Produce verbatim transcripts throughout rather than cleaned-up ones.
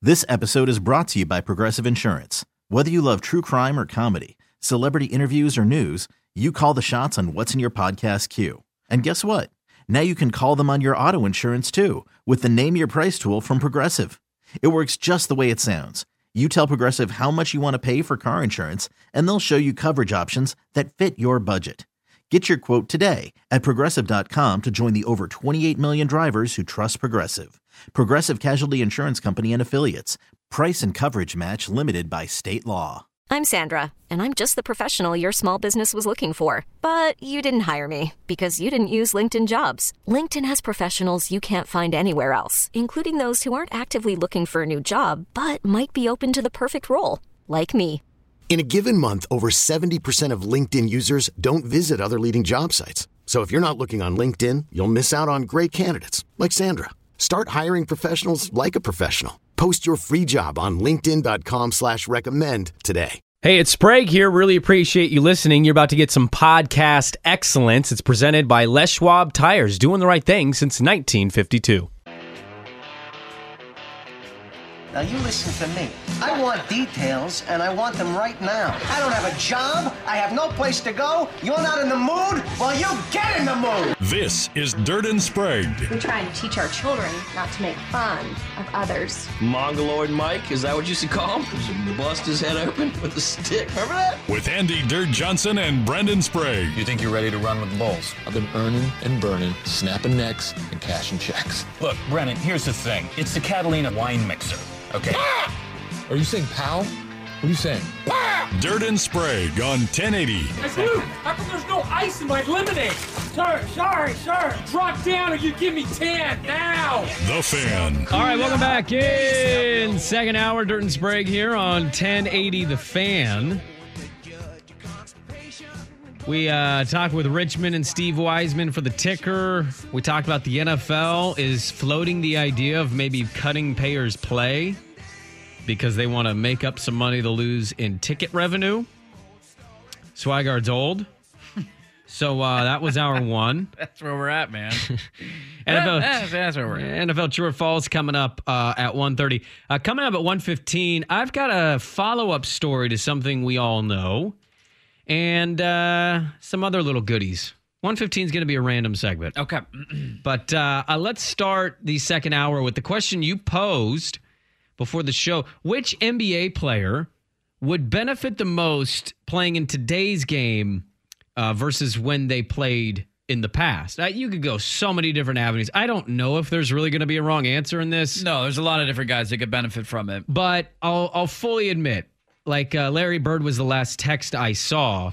This episode is brought to you by Progressive Insurance. Whether you love true crime or comedy, celebrity interviews or news, you call the shots on what's in your podcast queue. And guess what? Now you can call them on your auto insurance too with the Name Your Price tool from Progressive. It works just the way it sounds. You tell Progressive how much you want to pay for car insurance, and they'll show you coverage options that fit your budget. Get your quote today at Progressive dot com to join the over twenty-eight million drivers who trust Progressive. Progressive Casualty Insurance Company and Affiliates. Price and coverage match limited by state law. I'm Sandra, and I'm just the professional your small business was looking for. But you didn't hire me because you didn't use LinkedIn Jobs. LinkedIn has professionals you can't find anywhere else, including those who aren't actively looking for a new job, but might be open to the perfect role, like me. In a given month, over seventy percent of LinkedIn users don't visit other leading job sites. So if you're not looking on LinkedIn, you'll miss out on great candidates like Sandra. Start hiring professionals like a professional. Post your free job on linkedin dot com slash recommend today. Hey, it's Sprague here. Really appreciate you listening. You're about to get some podcast excellence. It's presented by Les Schwab Tires, doing the right thing since nineteen fifty-two. Now you listen to me. I want details, and I want them right now. I don't have a job. I have no place to go. You're not in the mood? Well, you get in the mood. This is Dirt and Sprague. We try and teach our children not to make fun of others. Mongoloid Mike, is that what you used to call him? Just bust his head open with a stick. Remember that? With Andy Dirt Johnson and Brendan Sprague. You think you're ready to run with the Bulls? I've been earning and burning, snapping necks and cashing checks. Look, Brennan, here's the thing. It's the Catalina wine mixer. Okay. Ah! Are you saying pal? What are you saying? Ah! Dirt and Sprague on ten eighty. Hey, Luke, how come there's no ice in my lemonade? Sir, sorry, sir. Drop down or you give me ten now. The Fan. All right, welcome back in. Second hour, Dirt and Sprague here on ten eighty The Fan. We uh, talked with Richmond and Steve Wiseman for the ticker. We talked about the N F L is floating the idea of maybe cutting payers' play because they want to make up some money to lose in ticket revenue. Swigard's old. So uh, that was our one. That's where we're at, man. N F L, that's, that's where we're at. N F L True or False coming up uh, at one thirty. Uh, coming up at one fifteen, I've got a follow-up story to something we all know. And uh, some other little goodies. one fifteen is going to be a random segment. Okay. But uh, uh, let's start the second hour with the question you posed before the show. Which N B A player would benefit the most playing in today's game uh, versus when they played in the past? Uh, you could go so many different avenues. I don't know if there's really going to be a wrong answer in this. No, there's a lot of different guys that could benefit from it. But I'll, I'll fully admit, like uh, Larry Bird was the last text I saw.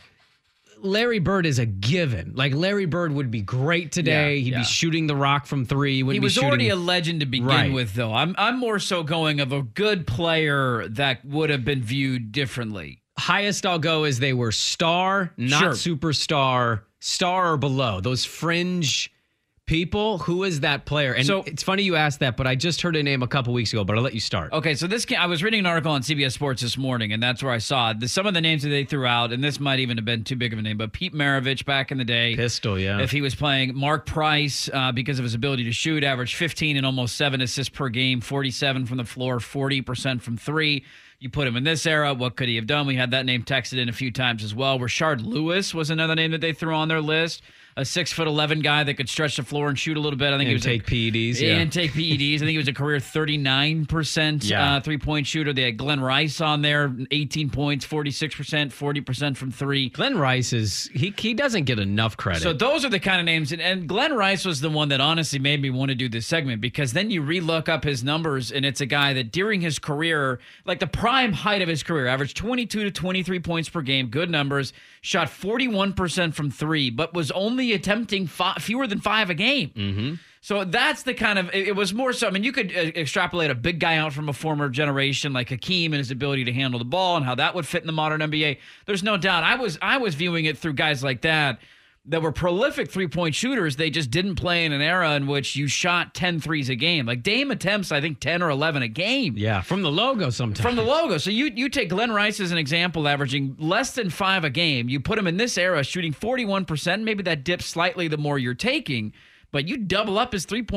Larry Bird is a given. Like Larry Bird would be great today. Yeah, He'd yeah. be shooting the rock from three. He, he was shooting... already a legend to begin right. with, though. I'm I'm more so going of a good player that would have been viewed differently. Highest I'll go is they were star, not Sure. superstar, star or below. Those fringe people. Who is that player? And So- it's funny you asked that, but I just heard a name a couple weeks ago, but I'll let you start. Okay, so this I was reading an article on C B S Sports this morning, and that's where I saw it. The, some of the names that they threw out, and this might even have been too big of a name, but Pete Maravich back in the day. Pistol, yeah. If he was playing, Mark Price, uh, because of his ability to shoot, averaged fifteen and almost seven assists per game, forty-seven from the floor, forty percent from three. You put him in this era, what could he have done? We had that name texted in a few times as well. Rashard Lewis was another name that they threw on their list. A six foot eleven guy that could stretch the floor and shoot a little bit. I think and he was take a, P E Ds. Yeah. And take P E Ds. I think he was a career thirty-nine percent Yeah. uh, three-point shooter. They had Glenn Rice on there, eighteen points, forty-six percent, forty percent from three. Glenn Rice is, he he doesn't get enough credit. So those are the kind of names. And, and Glenn Rice was the one that honestly made me want to do this segment because then you re-look up his numbers and it's a guy that during his career, like the prime height of his career, averaged twenty-two to twenty-three points per game, good numbers, shot forty-one percent from three, but was only attempting five, fewer than five a game. Mm-hmm. So that's the kind of, it, it was more so, I mean, you could uh, extrapolate a big guy out from a former generation like Hakeem and his ability to handle the ball and how that would fit in the modern N B A. There's no doubt. I was I was viewing it through guys like that that were prolific three-point shooters. They just didn't play in an era in which you shot ten threes a game. Like Dame attempts, I think, ten or eleven a game. Yeah, from the logo sometimes. From the logo. So you you take Glenn Rice as an example, averaging less than five a game. You put him in this era, shooting forty-one percent. Maybe that dips slightly the more you're taking, but you double up his three-point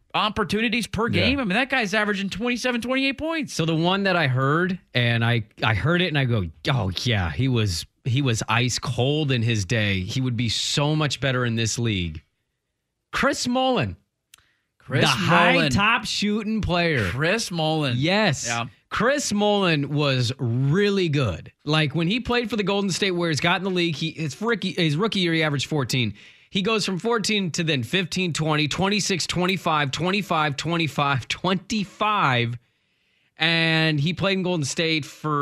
opportunities per game. Yeah. I mean, that guy's averaging twenty-seven, twenty-eight points. So the one that I heard, and I, I heard it and I go, oh, yeah, he was he was ice cold in his day. He would be so much better in this league. Chris Mullin. Chris the Mullin. high top shooting player. Chris Mullin. Yes. Yeah. Chris Mullin was really good. Like when he played for the Golden State Warriors, got in the league, he his rookie, his rookie year, he averaged fourteen. He goes from fourteen to then fifteen, twenty, twenty-six, twenty-five, twenty-five, twenty-five, twenty-five. And he played in Golden State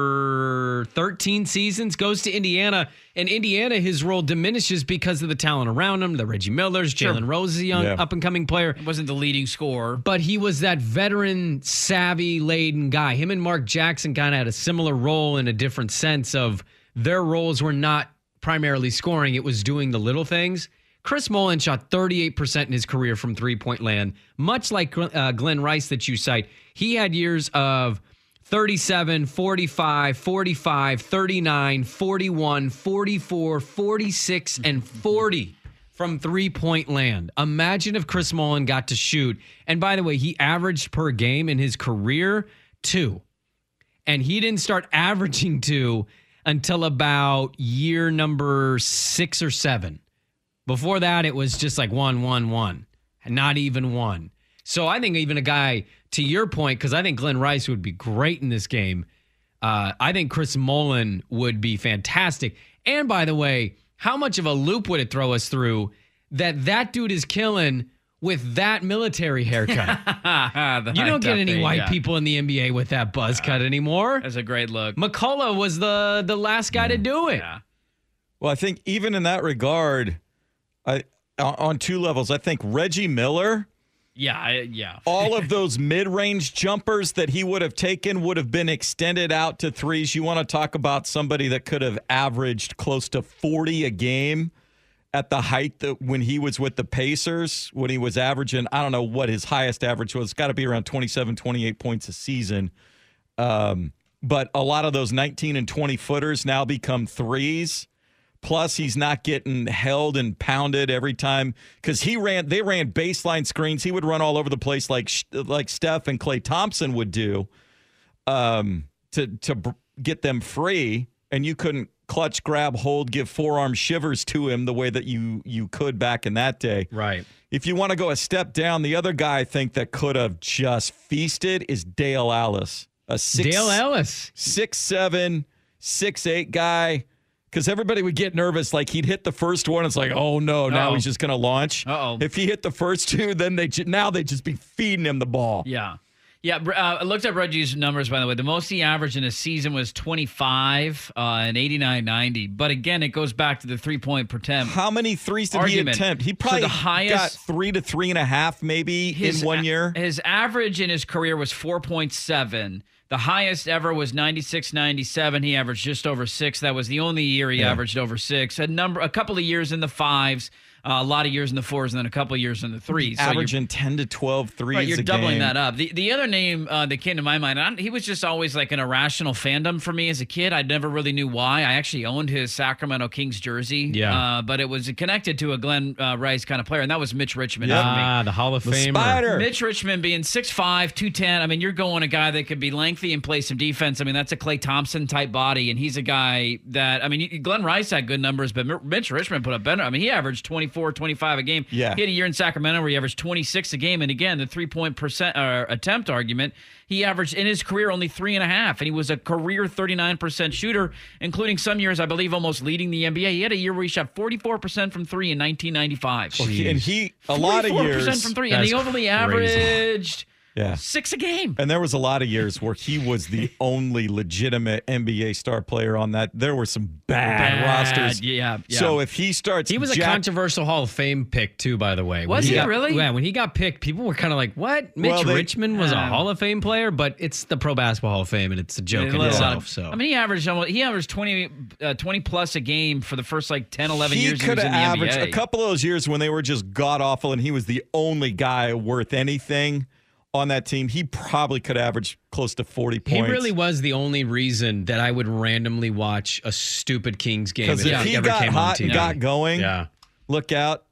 for thirteen seasons, goes to Indiana. And Indiana, his role diminishes because of the talent around him, the Reggie Millers, Sure. Jalen Rose is a young Yeah. up-and-coming player. He wasn't the leading scorer. But he was that veteran, savvy-laden guy. Him and Mark Jackson kind of had a similar role in a different sense of their roles were not primarily scoring. It was doing the little things. Chris Mullin shot thirty-eight percent in his career from three-point land. Much like uh, Glenn Rice that you cite, he had years of thirty-seven, forty-five, forty-five, thirty-nine, forty-one, forty-four, forty-six, and forty from three-point land. Imagine if Chris Mullin got to shoot. And by the way, he averaged per game in his career two. And he didn't start averaging two until about year number six or seven. Before that, it was just like one, one, one, and not even one. So I think even a guy, to your point, because I think Glenn Rice would be great in this game, uh, I think Chris Mullin would be fantastic. And by the way, how much of a loop would it throw us through that that dude is killing with that military haircut? You don't get any thing, white yeah. people in the N B A with that buzz cut anymore. That's a great look. McCullough was the, the last guy to do it. Yeah. Well, I think even in that regard, I on two levels, I think Reggie Miller, Yeah, I, yeah. all of those mid-range jumpers that he would have taken would have been extended out to threes. You want to talk about somebody that could have averaged close to forty a game at the height that when he was with the Pacers, when he was averaging, I don't know what his highest average was. It's got to be around twenty-seven, twenty-eight points a season. Um, but a lot of those nineteen and twenty footers now become threes. Plus, he's not getting held and pounded every time because he ran. They ran baseline screens. He would run all over the place like like Steph and Klay Thompson would do, um, to to b- get them free. And you couldn't clutch, grab, hold, give forearm shivers to him the way that you you could back in that day. Right. If you want to go a step down, the other guy I think that could have just feasted is Dale Ellis. A six, Dale Ellis, six seven, six eight guy. Because everybody would get nervous, like he'd hit the first one. It's like, oh no, now Uh-oh. he's just going to launch. Uh-oh. If he hit the first two, then they ju- now they just be feeding him the ball. Yeah. Yeah, uh, I looked at Reggie's numbers, by the way. The most he averaged in a season was twenty-five uh, and eighty-nine ninety. But again, it goes back to the three-point per attempt. How many threes did argument. he attempt? He So probably the highest, got three to three and a half maybe his, in one year. His average in his career was four point seven. The highest ever was ninety-six ninety-seven. He averaged just over six. That was the only year he Yeah. averaged over six. A number, a couple of years in the fives, uh, a lot of years in the fours, and then a couple of years in the threes. So you're- Averaging ten to twelve threes Right, you're a doubling game. that up. The the other name uh, that came to my mind, I, he was just always like an irrational fandom for me as a kid. I never really knew why. I actually owned his Sacramento Kings jersey. Yeah. Uh, but it was connected to a Glenn uh, Rice kind of player, and that was Mitch Richmond Yeah. for me. Ah, the Hall of The Famer. Spider. Mitch Richmond being six five, two ten. I mean, you're going a guy that could be lengthy and play some defense. I mean, that's a Klay Thompson type body, and he's a guy that, I mean, Glenn Rice had good numbers, but Mitch Richmond put up better. I mean, he averaged twenty-four, twenty-five a game. Yeah. He had a year in Sacramento where he averaged twenty-six a game, and again, the three-point percent uh, attempt argument, he averaged in his career only three and a half, and he was a career thirty-nine percent shooter, including some years, I believe, almost leading the N B A. He had a year where he shot forty-four percent from three in nineteen ninety-five. Well, he- and he a lot of forty-four years percent from three, and That's he only crazy. averaged Yeah. six a game. And there was a lot of years where he was the only legitimate N B A star player on that. There were some bad, Bad, rosters. yeah, yeah. So if he starts, He was a jack- controversial Hall of Fame pick, too, by the way. When Was he got- really? Yeah, when he got picked, people were kind of like, what? Mitch Well, they- Richmond was a Um, Hall of Fame player? But it's the Pro Basketball Hall of Fame, and it's a joke in Yeah. itself. So I mean, he averaged almost, he averaged twenty, uh, twenty plus a game for the first like ten, eleven he years he could was have in the averaged N B A. a couple of those years when they were just god awful, and he was the only guy worth anything on that team. He probably could average close to forty he points. really was the only reason that I would randomly watch a stupid Kings game Because if if it he ever got came on hot T V. and got going, Yeah. look out.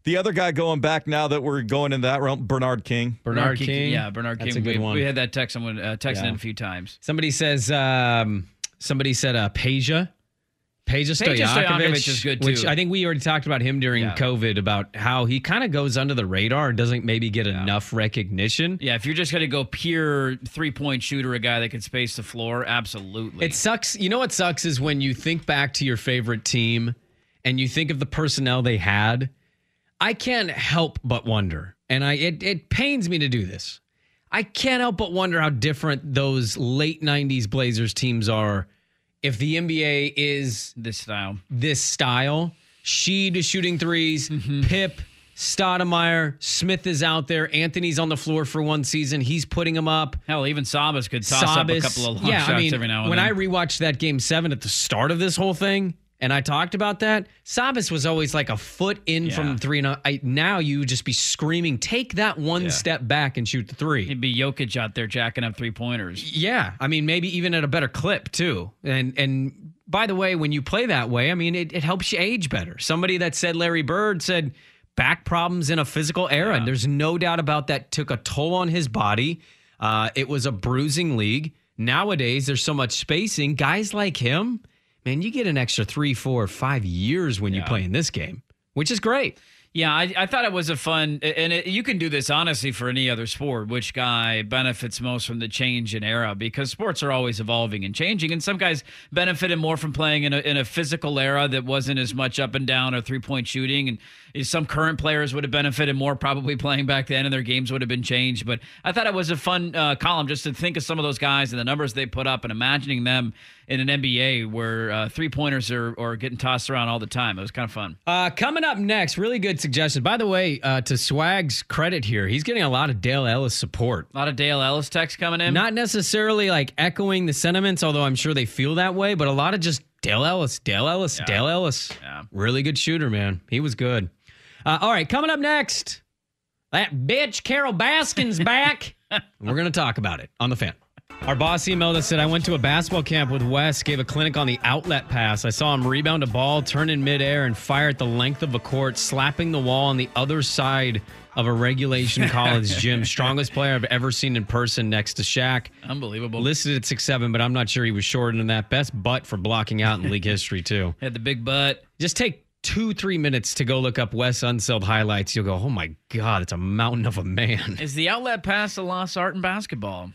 The other guy going back now that we're going in that realm, Bernard King. Bernard King. Yeah, Bernard That's King. a good we, one. we had that text someone uh, texting Yeah. in a few times. Somebody says, um, somebody said uh, Peja. Peja Peja Stojakovic, Stojakovic is good, which too. I think we already talked about him during Yeah. COVID, about how he kind of goes under the radar and doesn't maybe get enough recognition. Yeah, if you're just going to go pure three-point shooter, a guy that can space the floor, absolutely. It sucks. You know what sucks is when you think back to your favorite team and you think of the personnel they had. I can't help but wonder, and I it, it pains me to do this. I can't help but wonder how different those late nineties Blazers teams are if the N B A is this style. This style. Sheed is shooting threes. Mm-hmm. Pip, Stoudemire, Smith is out there. Anthony's on the floor for one season. He's putting them up. Hell, even Sabas could toss up a couple of long yeah, shots I mean, every now and when then. I rewatched that game seven at the start of this whole thing, and I talked about that, Sabas was always like a foot in Yeah. from three. And I, now you would just be screaming, take that one Yeah. step back and shoot the three. He'd be Jokic out there jacking up three-pointers. Yeah, I mean, maybe even at a better clip too. And and by the way, when you play that way, I mean, it, it helps you age better. Somebody that said Larry Bird said back problems in a physical era, Yeah. and there's no doubt about that. Took a toll on his body. Uh, it was a bruising league. Nowadays, there's so much spacing. Guys like him, man, you get an extra three, four, five years when you Yeah. play in this game, which is great. Yeah, I, I thought it was a fun, and it, you can do this honestly for any other sport. Which guy benefits most from the change in era? Because sports are always evolving and changing, and some guys benefited more from playing in a, in a physical era that wasn't as much up and down or three point shooting. And some current players would have benefited more probably playing back then, and their games would have been changed. But I thought it was a fun uh, column just to think of some of those guys and the numbers they put up, and imagining them in an N B A where uh, three pointers are, are getting tossed around all the time. It was kind of fun. Uh, coming up next, really good suggestion. By the way, uh, to Swag's credit here, he's getting a lot of Dale Ellis support. A lot of Dale Ellis text coming in. Not necessarily like echoing the sentiments, although I'm sure they feel that way, but a lot of just Dale Ellis, Dale Ellis, Yeah. Dale Ellis. Yeah. Really good shooter, man. He was good. Uh, all right, coming up next, that bitch Carol Baskin's back. We're going to talk about it on The Fan. Our boss emailed us, said, I went to a basketball camp with Wes, gave a clinic on the outlet pass. I saw him rebound a ball, turn in midair, and fire at the length of a court, slapping the wall on the other side of a regulation college gym. Strongest player I've ever seen in person next to Shaq. Unbelievable. Listed at six seven, but I'm not sure he was shorter than that. Best butt for blocking out in league history, too. Had the big butt. Just take two, three minutes to go look up Wes Unseld highlights. You'll go, oh, my God, it's a mountain of a man. Is the outlet pass a lost art in basketball?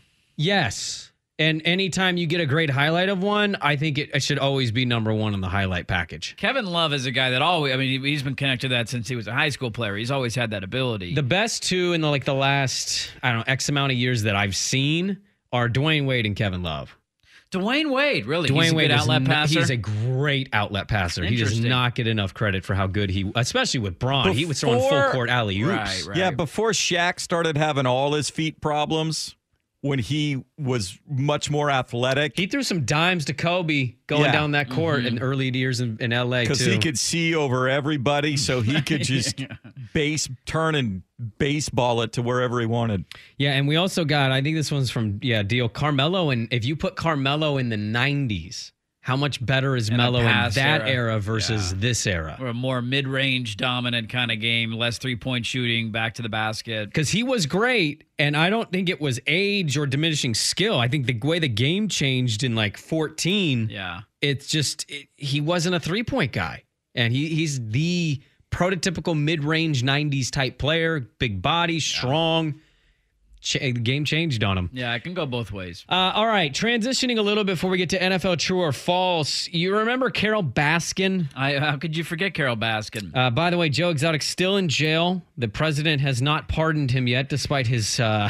Yes. And anytime you get a great highlight of one, I think it, it should always be number one on the highlight package. Kevin Love is a guy that always, I mean, he's been connected to that since he was a high school player. He's always had that ability. The best two in the, like the last, I don't know, X amount of years that I've seen are Dwayne Wade and Kevin Love. Dwayne Wade, really? Dwayne he's a Wade good is outlet n- passer? He's a great outlet passer. He does Interesting. not get enough credit for how good he, especially with Braun. he was throwing full Before- court alley-oops. Right, right. Yeah, before Shaq started having all his feet problems, when he was much more athletic. He threw some dimes to Kobe going Yeah. down that court Mm-hmm. in early years in, in L A, too. Because he could see over everybody, so he could just base turn and baseball it to wherever he wanted. Yeah, and we also got, I think this one's from, yeah, Deal, Carmelo. And if you put Carmelo in the nineties, how much better is In a Melo in pass that era. era, versus Yeah. this era? Or a more mid-range dominant kind of game, less three-point shooting, back to the basket. Because he was great, and I don't think it was age or diminishing skill. I think the way the game changed in like fourteen, Yeah. it's just, it, he wasn't a three-point guy. And he he's the prototypical mid-range nineties type player, big body, strong. Ch- the game changed on him. Yeah, it can go both ways. Uh, all right, transitioning a little before we get to N F L True or False. You remember Carol Baskin? I, how could you forget Carol Baskin? Uh, by the way, Joe Exotic still in jail. The president has not pardoned him yet, despite his uh,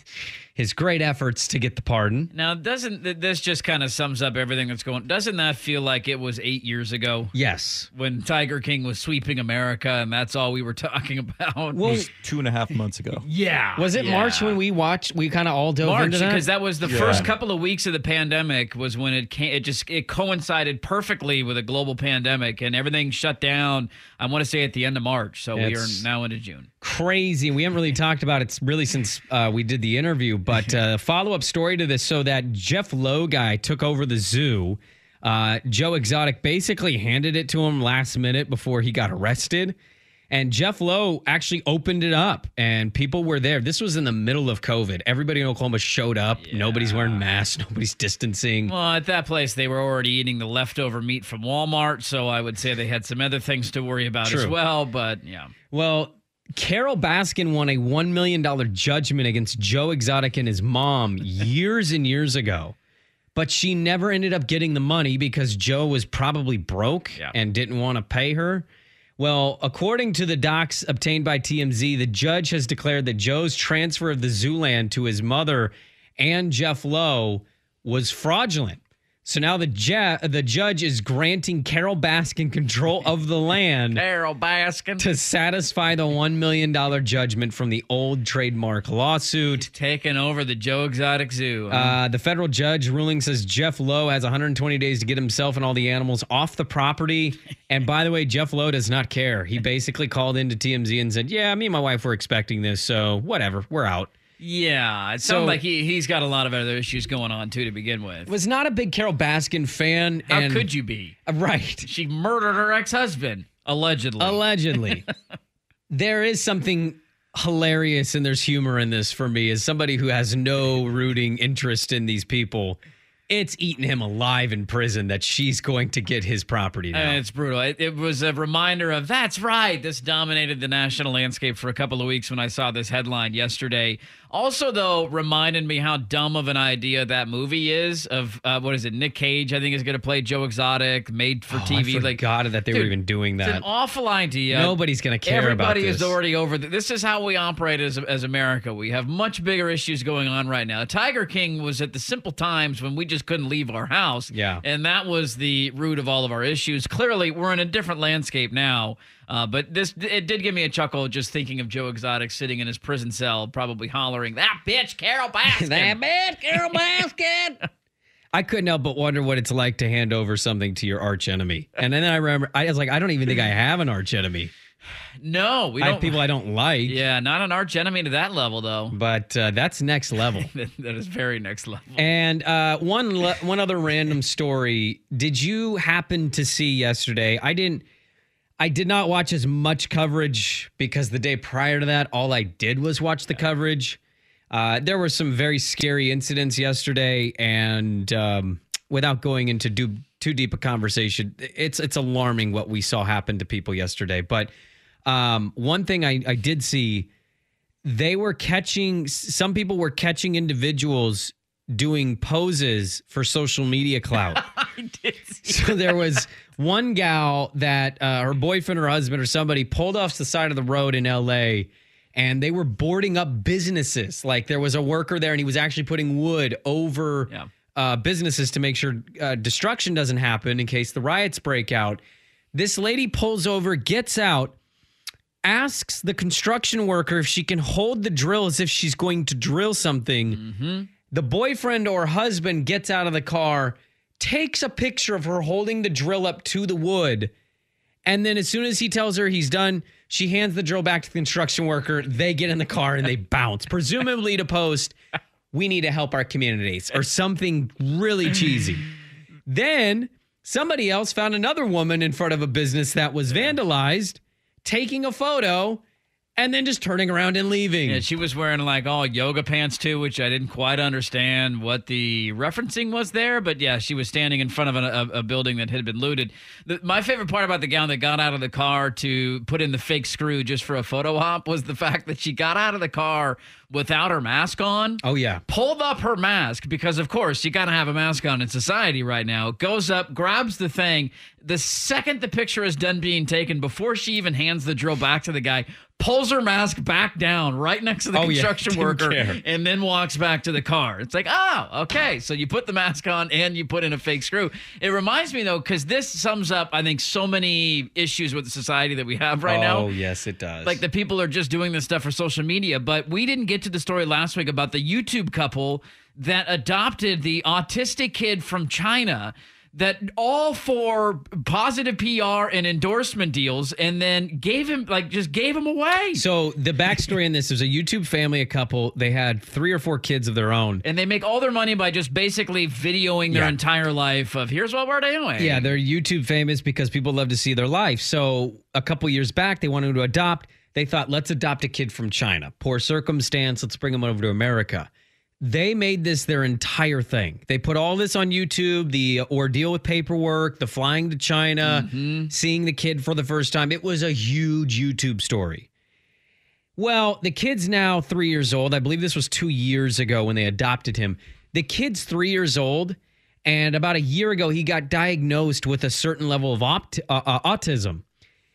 his great efforts to get the pardon. Now, doesn't th- this just kind of sums up everything that's going? Doesn't that feel like it was eight years ago Yes. when Tiger King was sweeping America, and that's all we were talking about? It was two and a half months ago. yeah, Was it yeah. March when we watched? We kind of all dove March, into that. because that was the Yeah. first couple of weeks of the pandemic was when it came, it just it coincided perfectly with a global pandemic, and everything shut down. I want to say at the end of March, so we It's- are now into June. Crazy. We haven't really talked about it really since uh, we did the interview, but uh, follow-up story to this. So that Jeff Lowe guy took over the zoo. Uh, Joe Exotic basically handed it to him last minute before he got arrested. And Jeff Lowe actually opened it up, and people were there. This was in the middle of COVID. Everybody in Oklahoma showed up. Yeah. Nobody's wearing masks. Nobody's distancing. Well, at that place, they were already eating the leftover meat from Walmart, so I would say they had some other things to worry about True. as well, but yeah. Well, Carol Baskin won a one million dollars judgment against Joe Exotic and his mom years and years ago. But she never ended up getting the money because Joe was probably broke yeah. and didn't want to pay her. Well, according to the docs obtained by T M Z, the judge has declared that Joe's transfer of the zoo land to his mother and Jeff Lowe was fraudulent. So now the je- the judge is granting Carol Baskin control of the land. Carol Baskin. To satisfy the one million dollars judgment from the old trademark lawsuit. Taking over the Joe Exotic Zoo. Huh? Uh, the federal judge ruling says Jeff Lowe has one hundred twenty days to get himself and all the animals off the property. And by the way, Jeff Lowe does not care. He basically called into T M Z and said, yeah, me and my wife were expecting this, so whatever, we're out. Yeah, it sounds so, like he, he's got a lot of other issues going on, too, to begin with. Was not a big Carol Baskin fan. How and, could you be? Uh, right. She murdered her ex-husband, allegedly. Allegedly. There is something hilarious and there's humor in this for me as somebody who has no rooting interest in these people. It's eating him alive in prison that she's going to get his property now. And it's brutal. It, it was a reminder of, that's right. This dominated the national landscape for a couple of weeks when I saw this headline yesterday. Also, though, reminded me how dumb of an idea that movie is of, uh, what is it, Nick Cage, I think, is going to play Joe Exotic, made for oh, T V. I forgot like, that they dude, were even doing that. It's an awful idea. Nobody's going to care Everybody about this. is already over this. This is how we operate as, as America. We have much bigger issues going on right now. Tiger King was at the simple times when we just couldn't leave our house. Yeah. And that was the root of all of our issues. Clearly, we're in a different landscape now. Uh, but this it did give me a chuckle just thinking of Joe Exotic sitting in his prison cell, probably hollering, that bitch, Carol Baskin. That bitch, Carol Baskin. I couldn't help but wonder what it's like to hand over something to your arch enemy. And then I remember, I was like, I don't even think I have an arch enemy. No, we I don't. have people I don't like. Yeah, not an arch enemy to that level, though. But uh, that's next level. That is very next level. And uh, one le- one other random story. Did you happen to see yesterday? I didn't. I did not watch as much coverage because the day prior to that, all I did was watch the coverage. Uh, there were some very scary incidents yesterday, and um, without going into do, too deep a conversation, it's it's alarming what we saw happen to people yesterday. But um, one thing I, I did see, they were catching, some people were catching individuals doing poses for social media clout. I did see So that. there was one gal that uh, her boyfriend or husband or somebody pulled off the side of the road in L A, and they were boarding up businesses. Like there was a worker there and he was actually putting wood over Yeah. uh, businesses to make sure uh, destruction doesn't happen in case the riots break out. This lady pulls over, gets out, asks the construction worker if she can hold the drill as if she's going to drill something. Mm-hmm. The boyfriend or husband gets out of the car, takes a picture of her holding the drill up to the wood, and then as soon as he tells her he's done, she hands the drill back to the construction worker. They get in the car and they bounce, presumably to post, we need to help our communities, or something really cheesy. Then somebody else found another woman in front of a business that was vandalized, taking a photo, and then just turning around and leaving. Yeah, she was wearing like all yoga pants too, which I didn't quite understand what the referencing was there. But yeah, she was standing in front of a, a, a building that had been looted. The, my favorite part about the gal that got out of the car to put in the fake screw just for a photo op was the fact that she got out of the car without her mask on. Oh, yeah. Pulled up her mask because, of course, you got to have a mask on in society right now. Goes up, grabs the thing. The second the picture is done being taken, before she even hands the drill back to the guy, pulls her mask back down right next to the oh, construction yeah. worker care. and then walks back to the car. It's like, oh, okay. So you put the mask on and you put in a fake screw. It reminds me, though, because this sums up, I think, so many issues with the society that we have right oh, now. Oh, yes, it does. Like the people are just doing this stuff for social media. But we didn't get to the story last week about the YouTube couple that adopted the autistic kid from China. that all for positive P R and endorsement deals, and then gave him like just gave him away. So the backstory in this is a YouTube family, a couple. They had three or four kids of their own, and they make all their money by just basically videoing their Yeah. entire life of here's what we're doing. Yeah, they're YouTube famous because people love to see their life. So a couple years back, they wanted to adopt. They thought, let's adopt a kid from China. Poor circumstance. Let's bring him over to America. They made this their entire thing. They put all this on YouTube, the ordeal with paperwork, the flying to China, Mm-hmm. seeing the kid for the first time. It was a huge YouTube story. Well, the kid's now three years old. I believe this was two years ago when they adopted him. The kid's three years old, and about a year ago, he got diagnosed with a certain level of opt- uh, uh, autism.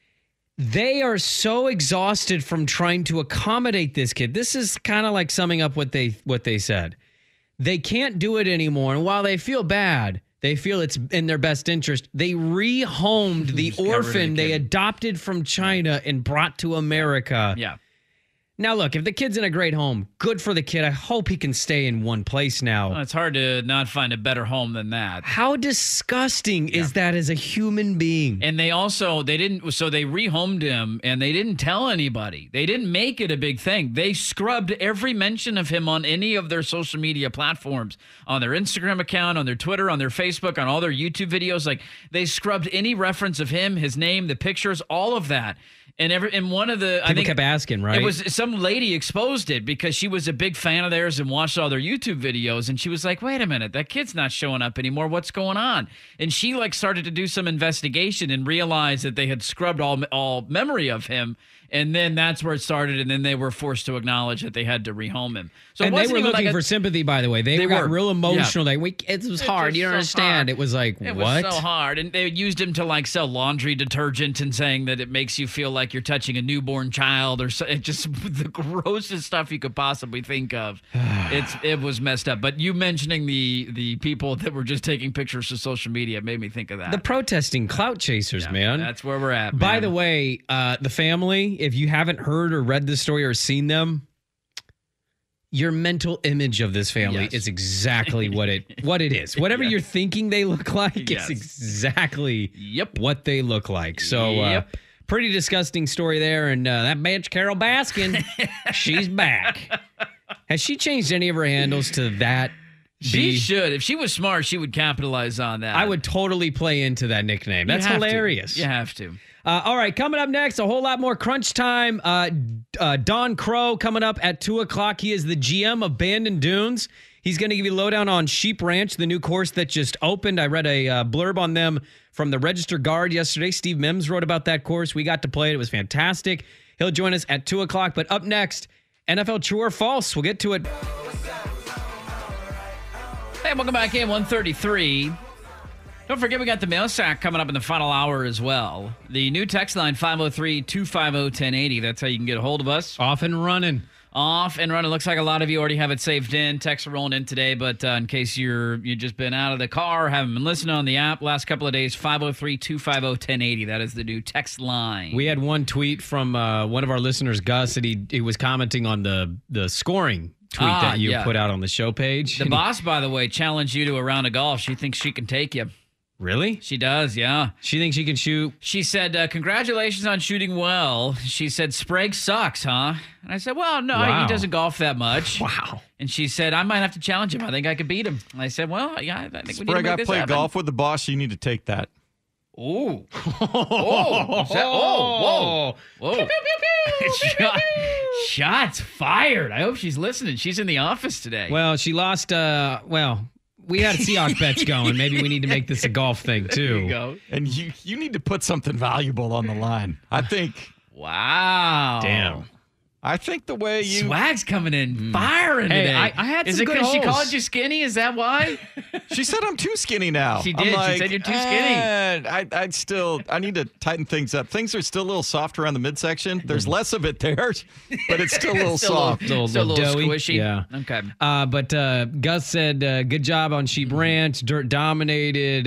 They are so exhausted from trying to accommodate this kid. This is kind of like summing up what they what they said. They can't do it anymore. And while they feel bad, they feel it's in their best interest. They rehomed the Just got rid of the orphan they kid. adopted from China and brought to America. Yeah. Now, look, if the kid's in a great home, good for the kid. I hope he can stay in one place now. Well, it's hard to not find a better home than that. How disgusting is that as a human being? And they also, they didn't, so they rehomed him and they didn't tell anybody. They didn't make it a big thing. They scrubbed every mention of him on any of their social media platforms, on their Instagram account, on their Twitter, on their Facebook, on all their YouTube videos. Like they scrubbed any reference of him, his name, the pictures, all of that. And every and one of the People I think kept asking, right? It was some lady exposed it because she was a big fan of theirs and watched all their YouTube videos, and she was like, "Wait a minute, that kid's not showing up anymore. What's going on?" And she like started to do some investigation and realized that they had scrubbed all all memory of him, and then that's where it started. And then they were forced to acknowledge that they had to rehome him. So it and they wasn't were even looking like a- for sympathy, by the way. They, They got were. real emotional. Yeah. Like, we, it was It's hard. just You don't so understand. hard. It was like, It what? was so hard. And they used him to like sell laundry detergent and saying that it makes you feel like you're touching a newborn child or so, it just the grossest stuff you could possibly think of. It's It was messed up. But you mentioning the the people that were just taking pictures to social media made me think of that. The protesting clout chasers, Yeah, man. That's where we're at, By man. the way, uh, the family, if you haven't heard or read this story or seen them, your mental image of this family Yes. is exactly what it what it is. Whatever Yes. you're thinking they look like, Yes. it's exactly Yep. what they look like. So, Yep. uh, pretty disgusting story there. And uh, that bitch, Carol Baskin, she's back. Has she changed any of her handles to that? She be- should. If she was smart, she would capitalize on that. I would totally play into that nickname. You That's have to. hilarious. You have to. Uh, all right, coming up next, a whole lot more crunch time. Uh, uh, Don Crow coming up at two o'clock. He is the G M of Bandon Dunes. He's going to give you a lowdown on Sheep Ranch, the new course that just opened. I read a uh, blurb on them from the Register Guard yesterday. Steve Mims wrote about that course. We got to play it. It was fantastic. He'll join us at two o'clock. But up next, N F L True or False. We'll get to it. Hey, welcome back in one thirty-three. Don't forget, we got the mail sack coming up in the final hour as well. The new text line, five oh three, two five oh, one oh eight oh. That's how you can get a hold of us. Off and running. Off and running. Looks like a lot of you already have it saved in. Texts are rolling in today, but uh, in case you're you've just been out of the car, haven't been listening on the app last couple of days, five oh three, two five oh, one oh eight oh. That is the new text line. We had one tweet from uh, one of our listeners, Gus, that he, he was commenting on the, the scoring tweet Ah, that you yeah. put out on the show page. The And he- boss, by the way, challenged you to a round of golf. She thinks she can take you. Really? She does, yeah. She thinks she can shoot. She said, uh, congratulations on shooting well. She said, Sprague sucks, huh? And I said, well, no, Wow. he doesn't golf that much. Wow. And she said, I might have to challenge him. I think I could beat him. And I said, well, yeah, I think we need to Sprague, make I this play happen. golf with the boss. You need to take that. Ooh. Oh. Is that- oh, whoa. Whoa. Shot, shots fired. I hope she's listening. She's in the office today. Well, she lost. Uh, well, we had Seahawks bets going. Maybe we need to make this a golf thing too. There you go. And you you need to put something valuable on the line. I think. Wow. Damn. I think the way you Swag's coming in firing Hey, today. I- I had Is some it good because she holes. called you skinny? Is that why? She said I'm too skinny now. She I'm did. She like, said you're too skinny. "Eh, I I still I need to tighten things up. Things are still a little soft around the midsection. There's less of it there, but it's still a little Still a soft. little- Little, Still a little little doughy. squishy. Yeah. Okay. Uh, but uh, Gus said, uh, good job on Sheep Ranch. Dirt dominated.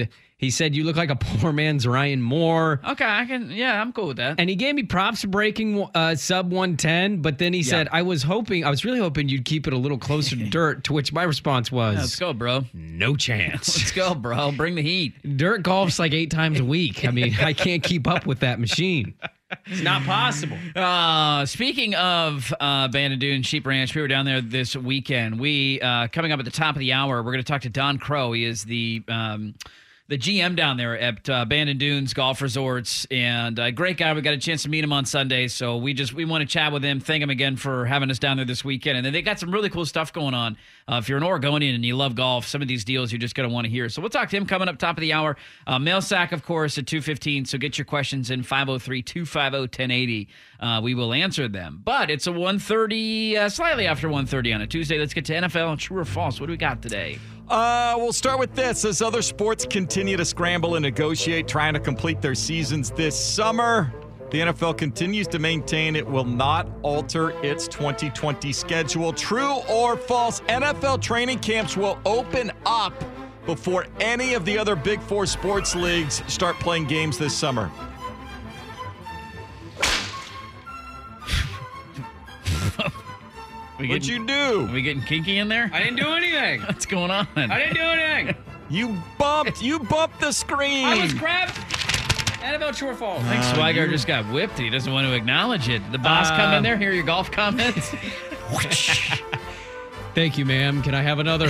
He said you look like a poor man's Ryan Moore. Okay, I can. Yeah, I'm cool with that. And he gave me props for breaking uh, sub one ten, but then he yeah. said, I was hoping, I was really hoping you'd keep it a little closer to Dirt, to which my response was, yeah, let's go, bro. No chance. Let's go, bro. Bring the heat. Dirt golf's like eight times a week. I mean, I can't keep up with that machine. It's not possible. Uh, speaking of uh, Bandon Dunes Sheep Ranch, we were down there this weekend. We, uh, coming up at the top of the hour, we're going to talk to Don Crow. He is the... Um, The G M down there at uh, Bandon Dunes Golf Resorts, and a uh, great guy. We got a chance to meet him on Sunday, so we just we want to chat with him. Thank him again for having us down there this weekend. And then they got some really cool stuff going on. Uh, if you're an Oregonian and you love golf, some of these deals you're just going to want to hear. So we'll talk to him coming up top of the hour. Uh, mail sack, of course, at two fifteen. So get your questions in five oh three, two five oh, one oh eight oh. Uh, we will answer them. But it's a one thirty, uh, slightly after one thirty on a Tuesday. Let's get to N F L. True or false? What do we got today? Uh, we'll start with this. As other sports continue to scramble and negotiate, trying to complete their seasons this summer, the N F L continues to maintain it will not alter its twenty twenty schedule. True or false? N F L training camps will open up before any of the other Big Four sports leagues start playing games this summer. What'd you do? Are we getting kinky in there? I didn't do anything. What's going on? I didn't do anything. You bumped. You bumped the screen. I was crap. N F L true or false? I think Uh, Swigert you- just got whipped. He doesn't want to acknowledge it. The boss come in Um, there, hear your golf comments. Thank you, ma'am. Can I have another?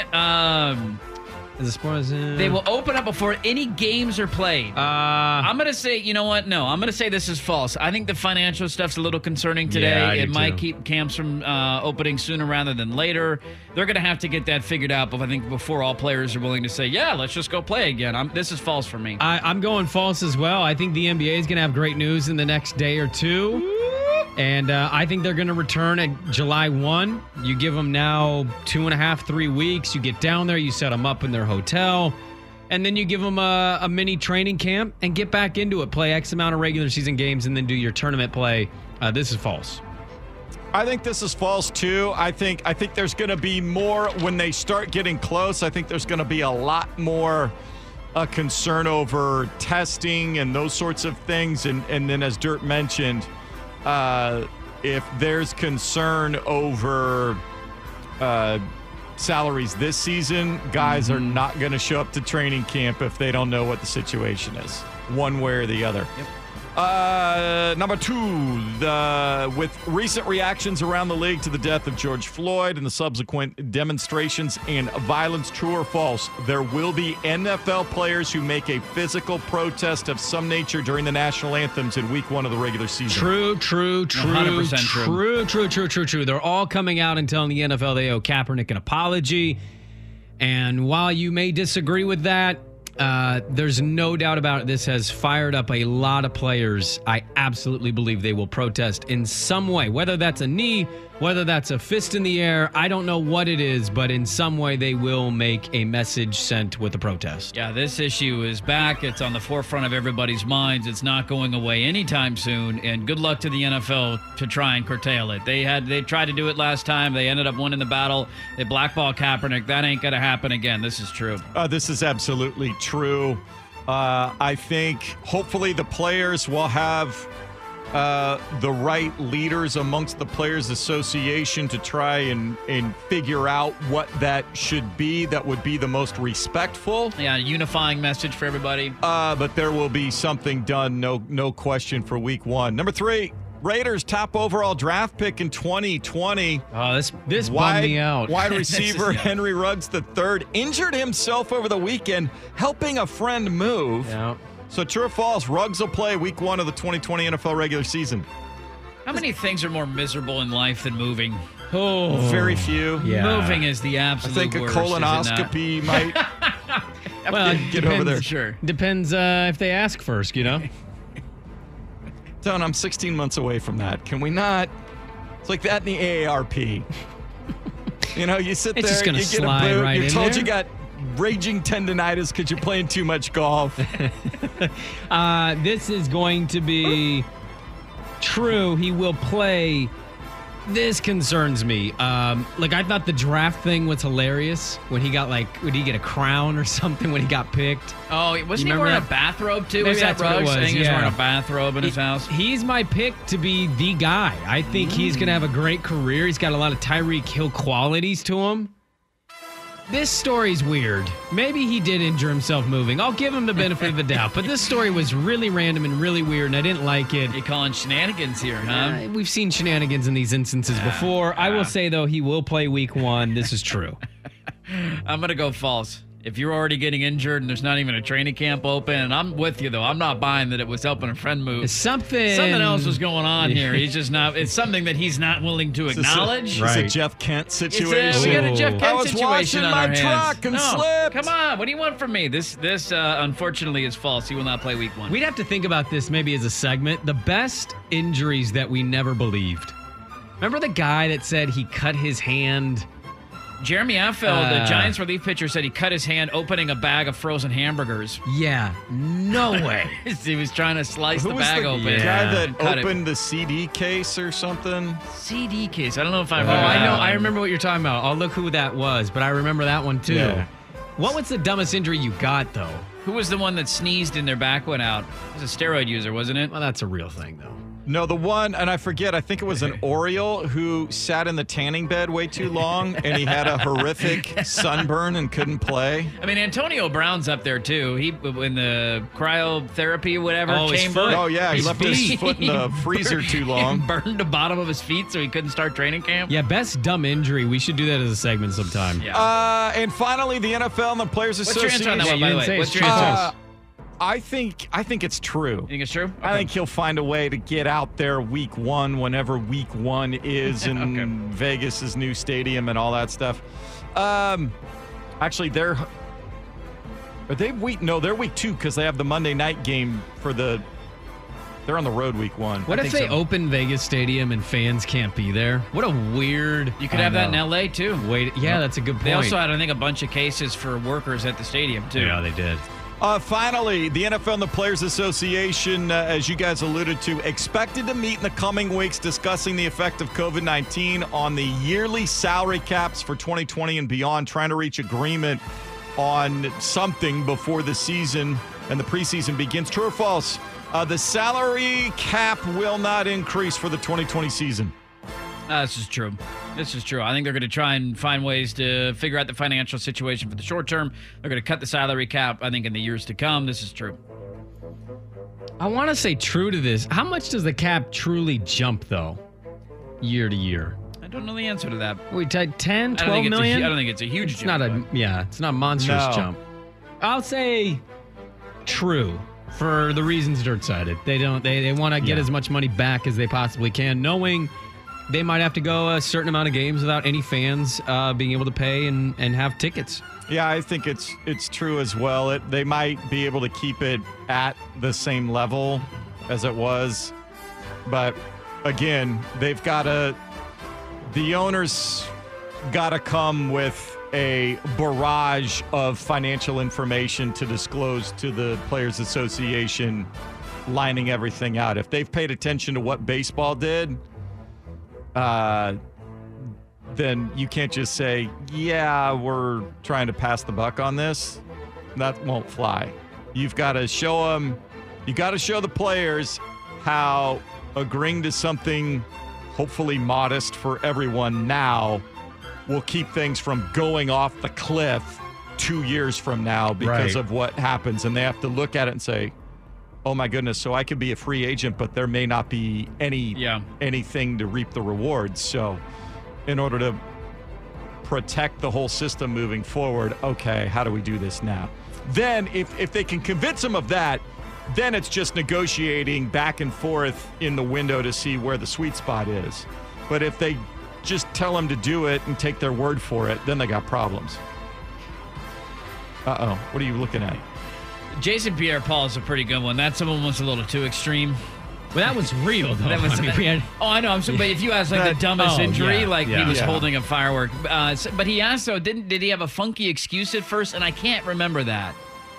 um, Is it sports? Uh, they will open up before any games are played. Uh, I'm going to say, you know what? No, I'm going to say this is false. I think the financial stuff's a little concerning today. Yeah, I it do might too. keep camps from uh, opening sooner rather than later. They're going to have to get that figured out, but I think before all players are willing to say, yeah, let's just go play again. I'm, this is false for me. I, I'm going false as well. I think the N B A is going to have great news in the next day or two. And uh, I think they're going to return at July first. You give them now two and a half, three weeks. You get down there, you set them up in their hotel, and then you give them a, a mini training camp and get back into it. Play X amount of regular season games and then do your tournament play. Uh, this is false. I think this is false too. I think I think there's going to be more when they start getting close. I think there's going to be a lot more uh, concern over testing and those sorts of things. And and then as Dirt mentioned, uh, if there's concern over uh, salaries this season, guys mm-hmm. are not going to show up to training camp if they don't know what the situation is, one way or the other. Yep. Uh, number two, the, with recent reactions around the league to the death of George Floyd and the subsequent demonstrations and violence, true or false, there will be N F L players who make a physical protest of some nature during the national anthems in week one of the regular season. True, true, true, one hundred percent true, true. true, true, true, true. They're all coming out and telling the N F L they owe Kaepernick an apology. And while you may disagree with that, Uh, there's no doubt about it. This has fired up a lot of players. I absolutely believe they will protest in some way, whether that's a knee, whether that's a fist in the air. I don't know what it is, but in some way they will make a message sent with a protest. Yeah, this issue is back. It's on the forefront of everybody's minds. It's not going away anytime soon. And good luck to the N F L to try and curtail it. They had they tried to do it last time. They ended up winning the battle. They blackballed Kaepernick. That ain't going to happen again. This is true. Uh, this is absolutely true. Uh, I think hopefully the players will have uh, the right leaders amongst the Players Association to try and, and figure out what that should be that would be the most respectful. Yeah, unifying message for everybody. Uh, but there will be something done, no, no question, for week one. Number three, Raiders top overall draft pick in twenty twenty. Oh, this this wide, bummed me out. Wide receiver Henry Ruggs the third injured himself over the weekend, helping a friend move. Yeah. So true or false, Ruggs will play week one of the twenty twenty N F L regular season. How many things are more miserable in life than moving? Oh, very few. Yeah. Moving is the absolute I think a worst, colonoscopy might well, get, get over there. Sure. Depends uh, if they ask first, you know? Don, I'm sixteen months away from that. Can we not? It's like that in the A A R P. You know, you sit It's there, just gonna you get a slide boot, right you're in told there. you got raging tendonitis because you're playing too much golf. uh, this is going to be true. He will play This concerns me. Um, like, I thought the draft thing was hilarious when he got, like, would he get a crown or something when he got picked? Oh, wasn't You he wearing remember a that? bathrobe, too? Maybe was that that's what it Ruggs was, saying he was yeah. wearing a bathrobe in his He- house? He's my pick to be the guy. I think he's going to have a great career. He's got a lot of Tyreek Hill qualities to him. This story's weird. Maybe he did injure himself moving. I'll give him the benefit of the doubt. But this story was really random and really weird, and I didn't like it. You're calling shenanigans here, huh? Uh, we've seen shenanigans in these instances before. I will say, though, he will play week one. This is true. I'm going to go false. If you're already getting injured and there's not even a training camp open, and I'm with you, though. I'm not buying that it was helping a friend move. It's something. Something else was going on here. He's just not, it's something that he's not willing to acknowledge. It's a, it's a Jeff Kent situation. It's a, we got a Jeff Kent I was situation washing on my our hands. truck and no, slipped. Come on. What do you want from me? This, this uh, unfortunately, is false. He will not play week one. We'd have to think about this maybe as a segment. The best injuries that we never believed. Remember the guy that said he cut his hand? Jeremy Affeld, Uh, the Giants relief pitcher, said he cut his hand opening a bag of frozen hamburgers. Yeah, no way. He was trying to slice Who the was bag the open. guy that Cut it. opened the C D case or something? C D case. I don't know if I Oh, remember. I that know. one. I remember what you're talking about. I'll look who that was, but I remember that one too. Yeah. What was the dumbest injury you got, though? Who was the one that sneezed and their back went out? It was a steroid user, wasn't it? Well, that's a real thing, though. No, the one, and I forget, I think it was an Oriole who sat in the tanning bed way too long and he had a horrific sunburn and couldn't play. I mean, Antonio Brown's up there too. He in the cryotherapy, whatever Oh, his chamber. foot. Oh, yeah, he his left his feet- foot in the freezer too long. He burned the bottom of his feet so he couldn't start training camp. Yeah, best dumb injury. We should do that as a segment sometime. Yeah. Uh, and finally, the N F L and the Players What's your Association. answer on that one, by the you way? didn't What's say your it's answer? true. Uh, I think I think it's true. You think it's true? I think he'll find a way to get out there week one, whenever week one is in Okay. Vegas's new stadium and all that stuff. Um, actually, they're are they week? No, they're week two because they have the Monday night game for the. They're on the road week one. What I if think they so. open Vegas Stadium and fans can't be there? What a weird. You could I have that in know. L A too. Wait, yeah, that's a good point. They also had, I think, a bunch of cases for workers at the stadium too. yeah, they did. Uh, finally, the N F L and the Players Association, uh, as you guys alluded to, expected to meet in the coming weeks discussing the effect of COVID nineteen on the yearly salary caps for twenty twenty and beyond, trying to reach agreement on something before the season and the preseason begins. True or false? Uh, the salary cap will not increase for the twenty twenty season. Uh, this is true. This is true. I think they're going to try and find ways to figure out the financial situation for the short term. They're going to cut the salary cap, I think, in the years to come. This is true. I want to say true to this. How much does the cap truly jump, though, year to year? I don't know the answer to that. We take ten, I don't twelve think it's a million? hu- I don't think it's a huge It's jump, not a, yeah, it's not a monstrous No. jump. I'll say true for the reasons Dirt cited. They don't, they, they want to get Yeah. as much money back as they possibly can, knowing they might have to go a certain amount of games without any fans uh, being able to pay and, and have tickets. Yeah, I think it's it's true as well. It, they might be able to keep it at the same level as it was. But again, they've got to, the owners got to come with a barrage of financial information to disclose to the Players Association, lining everything out. If they've paid attention to what baseball did, uh, then you can't just say, yeah, we're trying to pass the buck on this. That won't fly. You've got to show them, you got to show the players how agreeing to something hopefully modest for everyone now will keep things from going off the cliff two years from now because Right. of what happens. And they have to look at it and say, oh my goodness, so I could be a free agent, but there may not be any Yeah. anything to reap the rewards. So in order to protect the whole system moving forward, okay, how do we do this now? Then if, if they can convince them of that, then it's just negotiating back and forth in the window to see where the sweet spot is. But if they just tell them to do it and take their word for it, then they got problems. Uh-oh, what are you looking at? Jason Pierre-Paul is a pretty good one. That's almost a little too extreme. Well, that was real, though. That was, I mean, we had- oh, I know. I'm sorry, but if you ask like That- the dumbest oh, injury, yeah, like yeah. he was Yeah. holding a firework. Uh, so- but he asked though, didn't did he have a funky excuse at first? And I can't remember that.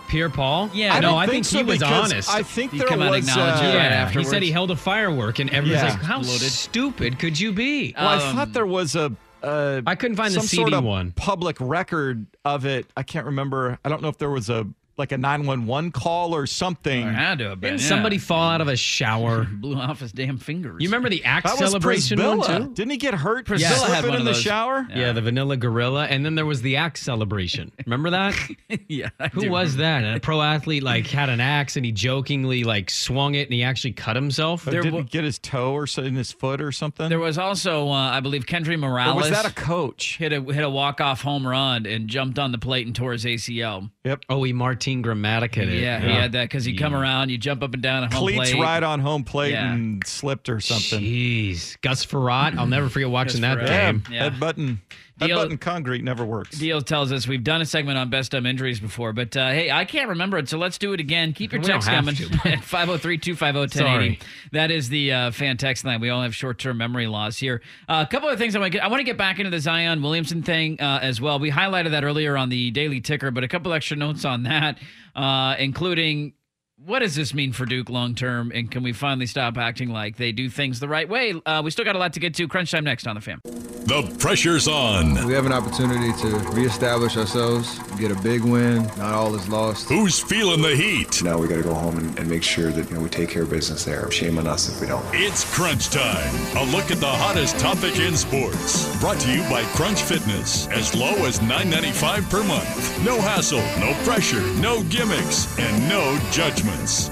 Pierre Paul? Yeah, I no, don't I think think, so he was because honest. I think He there come out was. and acknowledge uh, it right yeah, he afterwards. said he held a firework, and everyone's Yeah. like, "How Exploded. stupid could you be?" Well, I Um, thought there was a. Uh, I couldn't find the some C D sort of one. public record of it. I can't remember. I don't know if there was a like a nine one one call or something. There had to have been. Didn't yeah. somebody fall out of a shower? blew off his damn fingers? You remember the axe That was celebration one Priscilla. too? Didn't he get hurt? Priscilla Slipping had one in of the those. shower. Yeah. the vanilla gorilla, and then there was the axe celebration. Remember that? yeah. I Who do was remember. that? And a pro athlete like had an axe, and he jokingly like swung it, and he actually cut himself. Or There didn't wa- get his toe or so in his foot or something. There was also, uh, I believe, Kendry or Morales. was that a coach? hit a hit a walk off home run and jumped on the plate and tore his A C L. Yep. Oh, he Martin Gramatica did. Yeah, he had that because you come around, you jump up and down at home Cleats plate. right on home plate Yeah. and slipped or something. Jeez, Gus Farrat. I'll never forget watching Gus that Farrat. game. Yeah. Headbutting, Deal- headbutting concrete never works. Deal tells us we've done a segment on best dumb injuries before, but uh, hey, I can't remember it, so let's do it again. Keep your We don't text have coming to. at five oh three, two five oh, one oh eight oh. Sorry. That is the uh, fan text line. We all have short-term memory loss here. Uh, a couple of things I want to get. I want to get back into the Zion Williamson thing uh, as well. We highlighted that earlier on the Daily Ticker, but a couple extra notes on that, uh, including what does this mean for Duke long term, and can we finally stop acting like they do things the right way? Uh, we still got a lot to get to. Crunch time next on the Fan. The pressure's on. We have an opportunity to reestablish ourselves, get a big win. Not all is lost. Who's feeling the heat? Now we got to go home and, and make sure that you know we take care of business there. Shame on us if we don't. It's Crunch Time. A look at the hottest topic in sports. Brought to you by Crunch Fitness. As low as nine ninety-five per month. No hassle, no pressure, no gimmicks, and no judgments.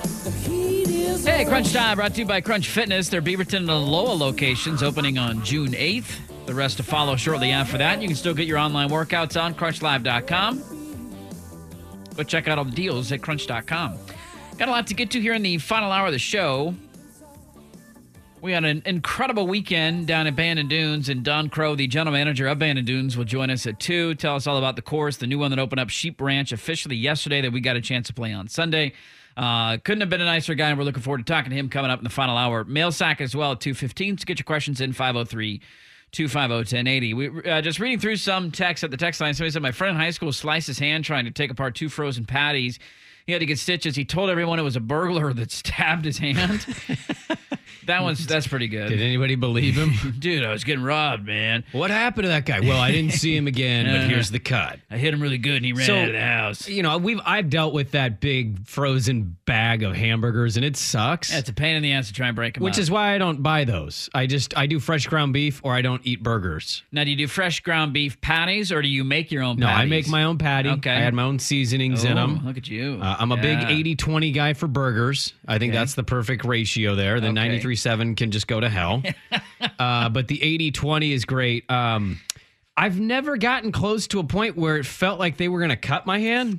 Hey, Crunch Time brought to you by Crunch Fitness. Their Beaverton and Aloha locations opening on June eighth. The rest to follow shortly after that. You can still get your online workouts on crunch live dot com. Go check out all the deals at crunch dot com. Got a lot to get to here in the final hour of the show. We had an incredible weekend down at Bandon Dunes, and Don Crow, the general manager of Bandon Dunes, will join us at two. Tell us all about the course, the new one that opened up Sheep Ranch officially yesterday that we got a chance to play on Sunday. Uh, couldn't have been a nicer guy, and we're looking forward to talking to him coming up in the final hour. Mail sack as well at two fifteen. So get your questions in five oh three, two five oh, one oh eight oh. We, uh, just reading through some text at the text line. Somebody said, my friend in high school sliced his hand trying to take apart two frozen patties. He had to get stitches. He told everyone it was a burglar that stabbed his hand. That one's that's pretty good. Did anybody believe him? Dude, I was getting robbed, man. What happened to that guy? Well, I didn't see him again, but Uh, here's the cut. I hit him really good, and he ran So, out of the house. You know, we've I've dealt with that big frozen bag of hamburgers, and it sucks. Yeah, it's a pain in the ass to try and break them Which up. is why I don't buy those. I just I do fresh ground beef, or I don't eat burgers. Now, do you do fresh ground beef patties, or do you make your own No, patties? I make my own patty. Okay. I add my own seasonings in Oh, them. look at you. Uh, I'm a big Yeah. eighty twenty guy for burgers. I think Okay. that's the perfect ratio there. The Okay. ninety-three seven can just go to hell. uh, but the eighty twenty is great. Um, I've never gotten close to a point where it felt like they were going to cut my hand.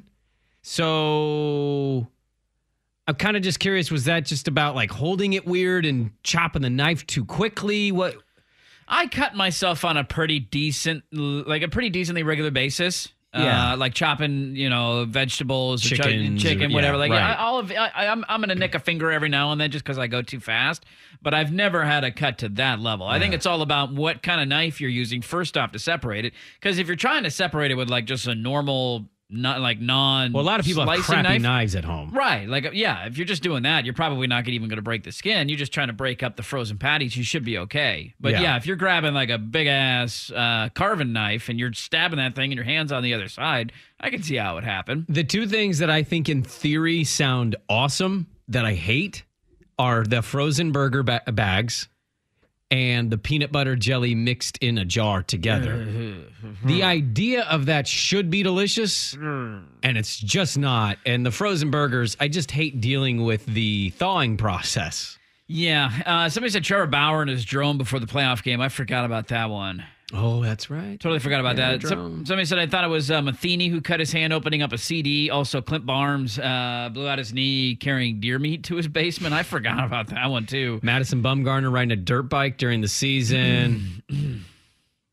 So I'm kind of just curious, was that just about like holding it weird and chopping the knife too quickly? What? I cut myself on a pretty decent, like a pretty decently regular basis. Yeah. Uh, like chopping, you know, vegetables, or Chickens, ch- chicken, or- whatever. yeah, Like right. I, all of, I, I'm, I'm gonna nick a finger every now and then just because I go too fast. But I've never had a cut to that level. I think it's all about what kind of knife you're using first off to separate it. Because if you're trying to separate it with like just a normal, not like non, Well, a lot of people have slicing crappy knife, knives at home. Right. Like, yeah, if you're just doing that, you're probably not even going to break the skin. You're just trying to break up the frozen patties. You should be okay. But yeah, Yeah. if you're grabbing like a big ass uh, carving knife and you're stabbing that thing and your hand's on the other side, I can see how it would happen. The two things that I think in theory sound awesome that I hate are the frozen burger ba- bags and the peanut butter jelly mixed in a jar together. The idea of that should be delicious, and it's just not. And the frozen burgers, I just hate dealing with the thawing process. Yeah. Uh, somebody said Trevor Bauer and his drone before the playoff game. I forgot about that one. Oh, that's right. Totally forgot about Yeah, that. the Some, drone. somebody said I thought it was uh, Matheny who cut his hand opening up a C D. Also, Clint Barnes uh, blew out his knee carrying deer meat to his basement. I forgot about that one, too. Madison Bumgarner riding a dirt bike during the season.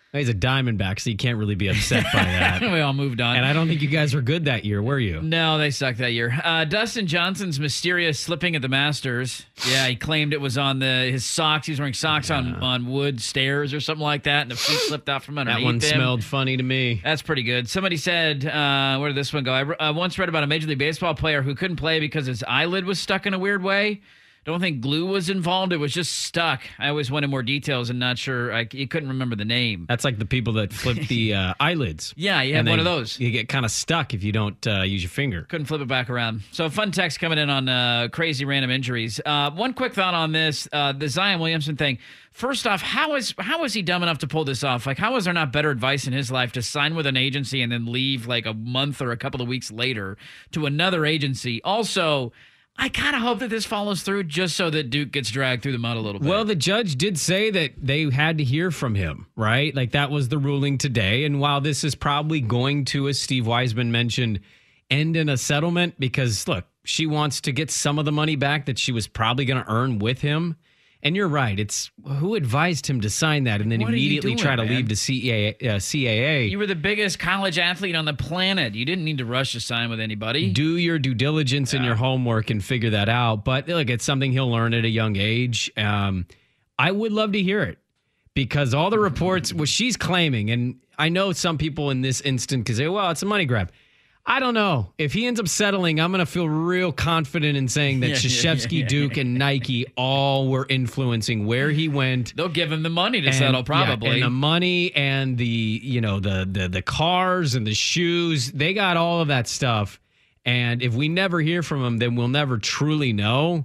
He's a Diamondback, so you can't really be upset by that. We all moved on. And I don't think you guys were good that year, were you? No, they sucked that year. Uh, Dustin Johnson's mysterious slipping at the Masters. Yeah, he claimed it was on the his socks. He was wearing socks yeah. on, on wood stairs or something like that, and the feet slipped out from underneath That one him. smelled funny to me. That's pretty good. Somebody said, uh, where did this one go? I uh, once read about a Major League Baseball player who couldn't play because his eyelid was stuck in a weird way. Don't think glue was involved. It was just stuck. I always wanted more details and not sure. I you couldn't remember the name. That's like the people that flip the uh, eyelids. Yeah, you have they, one of those. You get kind of stuck if you don't uh, use your finger. Couldn't flip it back around. So fun text coming in on uh, crazy random injuries. Uh, one quick thought on this, uh, the Zion Williamson thing. First off, how is how is he dumb enough to pull this off? Like, how is there not better advice in his life to sign with an agency and then leave like a month or a couple of weeks later to another agency? Also, I kind of hope that this follows through just so that Duke gets dragged through the mud a little bit. Well, the judge did say that they had to hear from him, right? Like that was the ruling today. And while this is probably going to, as Steve Weisman mentioned, end in a settlement because, look, she wants to get some of the money back that she was probably going to earn with him. And you're right. It's who advised him to sign that and then what immediately doing, try to man? leave to C A A, uh, C A A. You were the biggest college athlete on the planet. You didn't need to rush to sign with anybody. Do your due diligence yeah. and your homework and figure that out. But look, it's something he'll learn at a young age. Um, I would love to hear it because all the reports, what she's claiming, and I know some people in this instant can say, well, it's a money grab. I don't know. If he ends up settling, I'm going to feel real confident in saying that Yeah, Krzyzewski, yeah, yeah, Duke, and Nike all were influencing where he went. They'll give him the money to and, settle, probably. Yeah, and the money and the, you know, the, the the cars and the shoes. They got all of that stuff. And if we never hear from him, then we'll never truly know.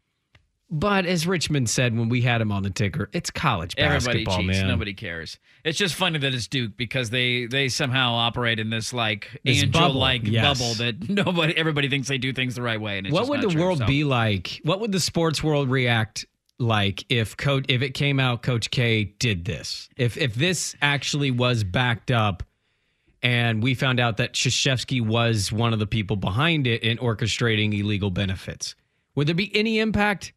But as Richmond said when we had him on the ticker, it's college Everybody basketball, cheats. man. Nobody cares. It's just funny that it's Duke because they they somehow operate in this like This angel-like bubble, yes. bubble that nobody, everybody thinks they do things the right way. And it's what just would not the true, world so. be like? What would the sports world react like if coach if it came out Coach K did this? If if this actually was backed up, and we found out that Krzyzewski was one of the people behind it in orchestrating illegal benefits, would there be any impact?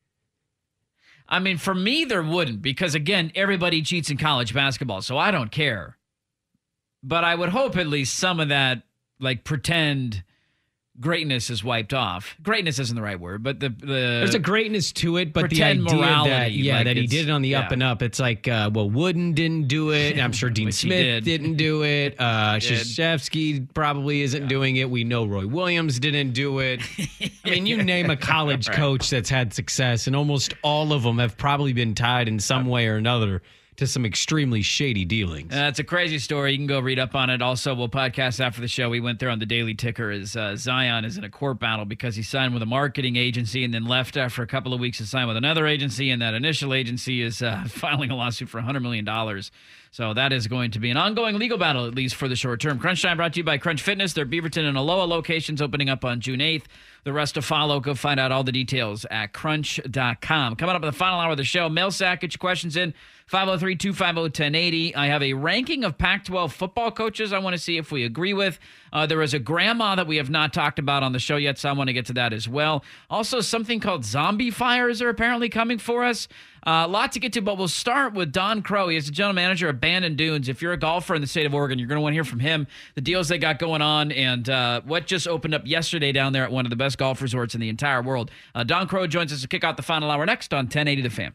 I mean, for me, there wouldn't because, again, everybody cheats in college basketball, so I don't care. But I would hope at least some of that, like, pretend greatness is wiped off. Greatness isn't the right word, but the... the There's a greatness to it, but the pretend idea morality, that, yeah, like that he it's- did it on the up yeah. and up. It's like, uh, well, Wooden didn't do it. And I'm sure Dean Which he Smith did. didn't do it. Uh, He did. Krzyzewski probably isn't doing it. We know Roy Williams didn't do it. I mean, you name a college Right. coach that's had success, and almost all of them have probably been tied in some way or another to some extremely shady dealings. Uh, it's a crazy story. You can go read up on it. Also, we'll podcast after the show. We went there on the Daily Ticker as uh, Zion is in a court battle because he signed with a marketing agency and then left after a couple of weeks to sign with another agency, and that initial agency is uh, filing a lawsuit for one hundred million dollars. So that is going to be an ongoing legal battle, at least for the short term. Crunch Time brought to you by Crunch Fitness. Their Beaverton and Aloha locations opening up on June eighth. The rest to follow. Go find out all the details at crunch dot com. Coming up in the final hour of the show, mail sack, get your questions in. five oh three, two five oh, one oh eight oh. I have a ranking of Pac twelve football coaches I want to see if we agree with. Uh, there is a grandma that we have not talked about on the show yet, so I want to get to that as well. Also, something called zombie fires are apparently coming for us. A uh, lot to get to, but we'll start with Don Crow. He is the general manager of Bandon Dunes. If you're a golfer in the state of Oregon, you're going to want to hear from him, the deals they got going on, and uh, what just opened up yesterday down there at one of the best golf resorts in the entire world. Uh, Don Crow joins us to kick out the final hour next on ten eighty The Fan.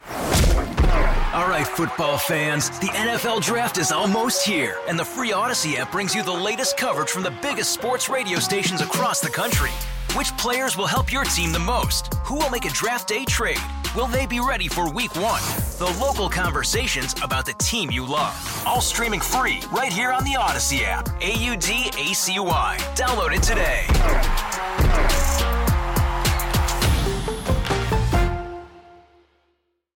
All right, football fans, the N F L Draft is almost here, and the free Odyssey app brings you the latest coverage from the biggest sports radio stations across the country. Which players will help your team the most? Who will make a draft day trade? Will they be ready for week one? The local conversations about the team you love. All streaming free right here on the Odyssey app. A U D A C Y. Download it today.